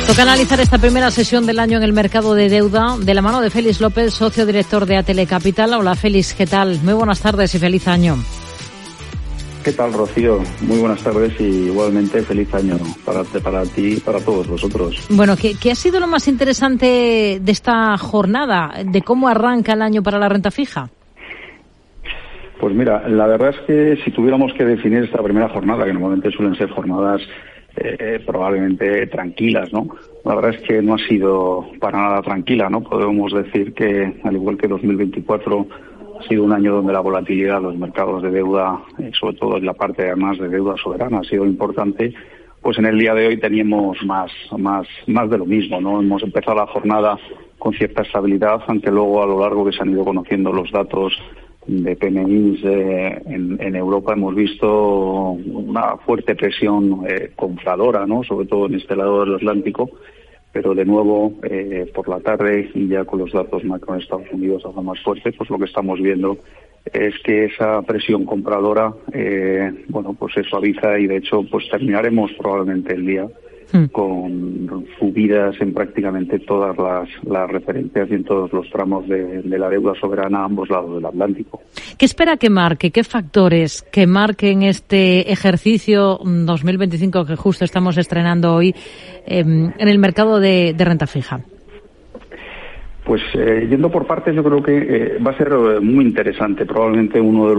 Toca analizar esta primera sesión del año en el mercado de deuda de la mano de Félix López, socio director de Atele Capital. Hola Félix, ¿qué tal? Muy buenas tardes y feliz año. ¿Qué tal, Rocío? Muy buenas tardes y igualmente feliz año para ti y para todos vosotros. Bueno, ¿qué ha sido lo más interesante de esta jornada? ¿De cómo arranca el año para la renta fija? Pues mira, la verdad es que si tuviéramos que definir esta primera jornada, que normalmente suelen ser jornadas probablemente tranquilas, ¿no? La verdad es que no ha sido para nada tranquila, ¿no? Podemos decir que, al igual que 2024, ha sido un año donde la volatilidad de los mercados de deuda, sobre todo en la parte además de deuda soberana, ha sido importante. Pues en el día de hoy teníamos más de lo mismo, ¿no? Hemos empezado la jornada con cierta estabilidad, aunque luego a lo largo que se han ido conociendo los datos de PMIs en Europa hemos visto una fuerte presión compradora, ¿no? Sobre todo en este lado del Atlántico, pero de nuevo por la tarde y ya con los datos macro en Estados Unidos algo más fuerte, pues lo que estamos viendo es que esa presión compradora pues se suaviza y de hecho pues terminaremos probablemente el día con subidas en prácticamente todas las referencias y en todos los tramos de la deuda soberana a ambos lados del Atlántico. ¿Qué espera que marque? ¿Qué factores que marquen este ejercicio 2025 que justo estamos estrenando hoy en el mercado de renta fija? Pues yendo por partes, yo creo que va a ser muy interesante. Probablemente uno de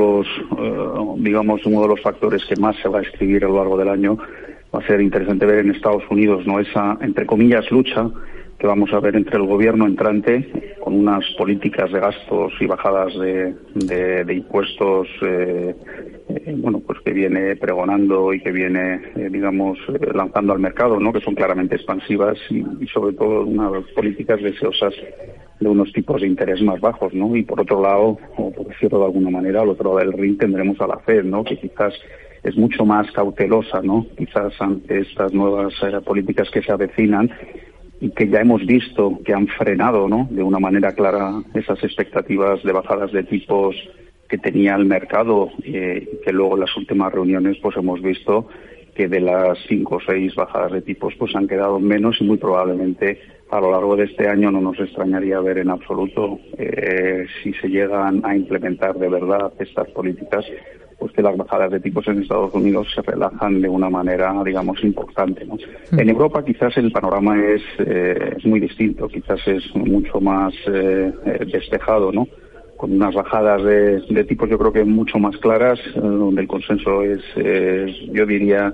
los factores que más se va a escribir a lo largo del año. Va a ser interesante ver en Estados Unidos, ¿no?, esa, entre comillas, lucha que vamos a ver entre el gobierno entrante con unas políticas de gastos y bajadas de impuestos, pues que viene pregonando y que viene, lanzando al mercado, ¿no?, que son claramente expansivas y sobre todo unas políticas deseosas de unos tipos de interés más bajos, ¿no? Y por otro lado, o por decirlo de alguna manera, al otro lado del ring tendremos a la Fed, ¿no?, que quizás es mucho más cautelosa, ¿no?, quizás ante estas nuevas políticas que se avecinan y que ya hemos visto que han frenado, ¿no?, de una manera clara esas expectativas de bajadas de tipos que tenía el mercado, que luego en las últimas reuniones pues hemos visto que de las 5 o 6 bajadas de tipos pues han quedado menos y muy probablemente a lo largo de este año no nos extrañaría ver en absoluto si se llegan a implementar de verdad estas políticas, pues que las bajadas de tipos en Estados Unidos se relajan de una manera, digamos, importante, ¿no? En Europa quizás el panorama es muy distinto, quizás es mucho más despejado, ¿no?, con unas bajadas de tipos yo creo que mucho más claras, donde el consenso es yo diría,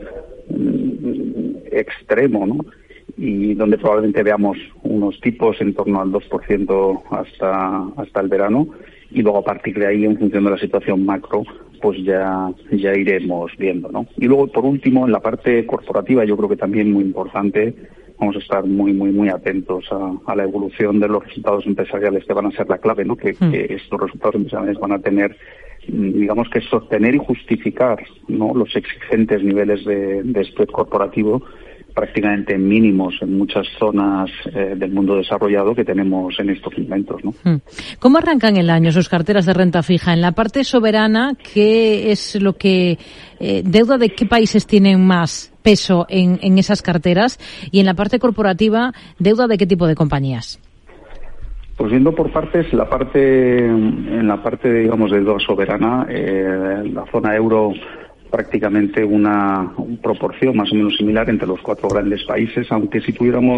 extremo, ¿no?, y donde probablemente veamos unos tipos en torno al 2% hasta el verano, y luego a partir de ahí, en función de la situación macro, pues ya iremos viendo, ¿no? Y luego, por último, en la parte corporativa, yo creo que también muy importante, vamos a estar muy atentos a la evolución de los resultados empresariales que van a ser la clave, ¿no? Que estos resultados empresariales van a tener, digamos, que sostener y justificar, ¿no?, los exigentes niveles de spread corporativo prácticamente mínimos en muchas zonas del mundo desarrollado que tenemos en estos momentos, ¿no? ¿Cómo arrancan el año sus carteras de renta fija? En la parte soberana, ¿qué es lo que deuda de qué países tienen más peso en esas carteras? Y en la parte corporativa, ¿deuda de qué tipo de compañías? Pues viendo por partes, en la parte digamos de deuda soberana, la zona euro prácticamente una proporción más o menos similar entre los 4 grandes países, aunque si tuviéramos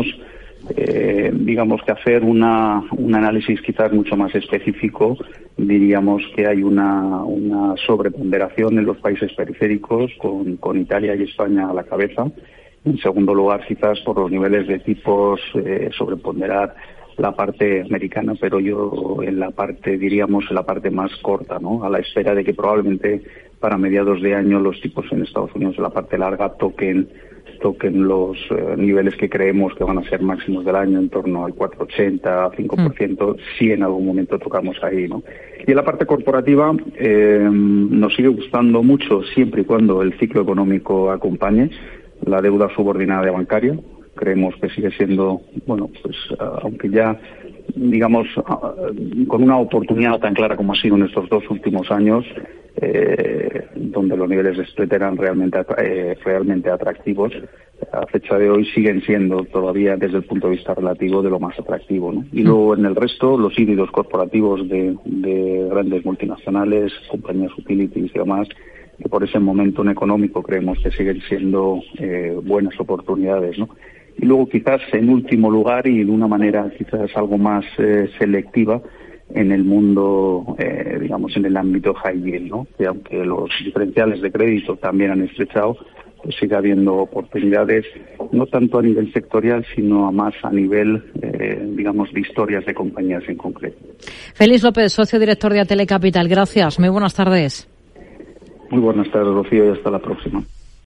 que hacer un análisis quizás mucho más específico, diríamos que hay una sobreponderación en los países periféricos con Italia y España a la cabeza. En segundo lugar, quizás por los niveles de tipos, sobreponderar la parte americana, pero yo en la parte más corta, ¿no?, a la espera de que probablemente para mediados de año los tipos en Estados Unidos en la parte larga toquen los niveles que creemos que van a ser máximos del año, en torno al 4,80, 5%, si en algún momento tocamos ahí, ¿no? Y en la parte corporativa nos sigue gustando mucho siempre y cuando el ciclo económico acompañe la deuda subordinada bancaria. Creemos que sigue siendo, aunque ya, digamos, con una oportunidad tan clara como ha sido en estos 2 últimos años, donde los niveles de spread eran realmente atractivos, a fecha de hoy siguen siendo todavía desde el punto de vista relativo de lo más atractivo, ¿no? Y luego en el resto, los híbridos corporativos de grandes multinacionales, compañías utilities y demás, que por ese momento económico creemos que siguen siendo buenas oportunidades, ¿no? Y luego quizás en último lugar y de una manera quizás algo más selectiva en el mundo, digamos en el ámbito high yield, ¿no? Que aunque los diferenciales de crédito también han estrechado, pues sigue habiendo oportunidades, no tanto a nivel sectorial, sino más a nivel, digamos, de historias de compañías en concreto. Félix López, socio director de Atele Capital. Gracias. Muy buenas tardes. Muy buenas tardes, Rocío, y hasta la próxima.